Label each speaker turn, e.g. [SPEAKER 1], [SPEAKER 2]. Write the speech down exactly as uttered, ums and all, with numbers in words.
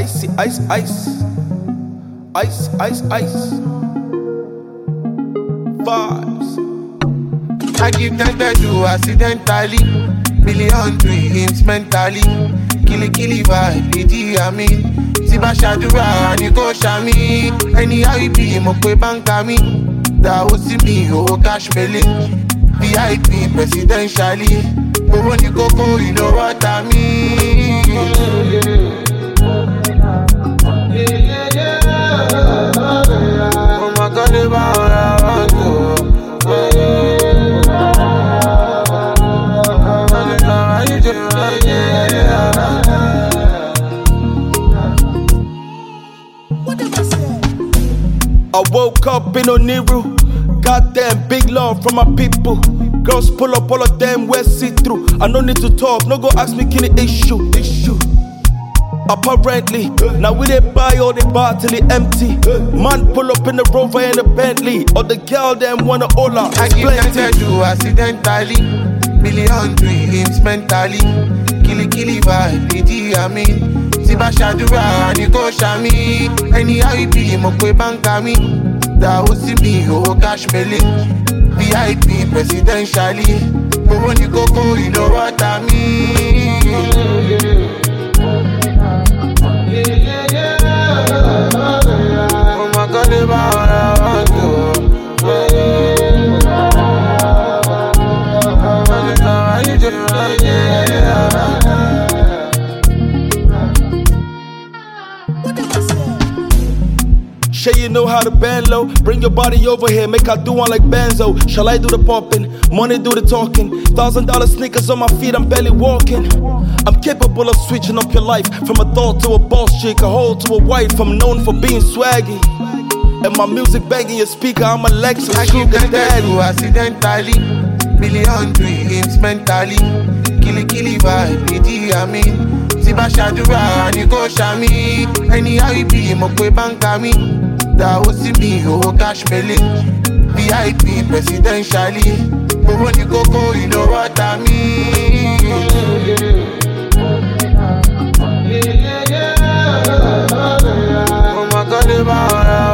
[SPEAKER 1] Icy, ice, ice. Ice, ice, ice. Vibes.
[SPEAKER 2] I give them to do accidentally. Million dreams mentally. Killy killy vibe, D J I mean. Siba Shadura, Nico Shami. Anyhow you be, mo kwe banka mi. That was me, oh cash belly. V I P presidentially. But when you go go, you know what I mean. Oh my God, about I want to.
[SPEAKER 1] I woke up in Oniru. Goddamn, big love from my people. Girls pull up, all of them wear see-through. I no need to talk, no go ask me kini issue. Issue. Apparently, now we dey buy all the bar till it empty. Man pull up in the Rover and the Bentley. Or the girl them wanna all out.
[SPEAKER 2] I give them to do accidentally. Million dreams mentally. Killy killy vibe, D J I mean. Siba Shadura, Nico Shami. Anyhow you be, mo kwe banka mi. That was me, oh cash belly. V I P presidentially. But when you go go, you know what I mean. Oh my God, about I want to.
[SPEAKER 1] Shay, you know how to bend low. Bring your body over here, make I do one like Benzo. Shall I do the pumping? Money do the talking. Thousand dollar sneakers on my feet, I'm barely walking. I'm capable of switching up your life. From a thought to a boss chick, a hoe to a wife. I'm known for being swaggy. And my music banging your speaker, I'm a Lexus
[SPEAKER 2] I give them
[SPEAKER 1] daddy.
[SPEAKER 2] to accidentally. Million dreams mentally. Killy killy vibe, D J I mean. Siba Shadura, Nico Shami. Anyhow you be, mo kwe banka mi. That was me, oh cash belly. V I P presidentially. But when you go go, you know what I mean. Oh my God, about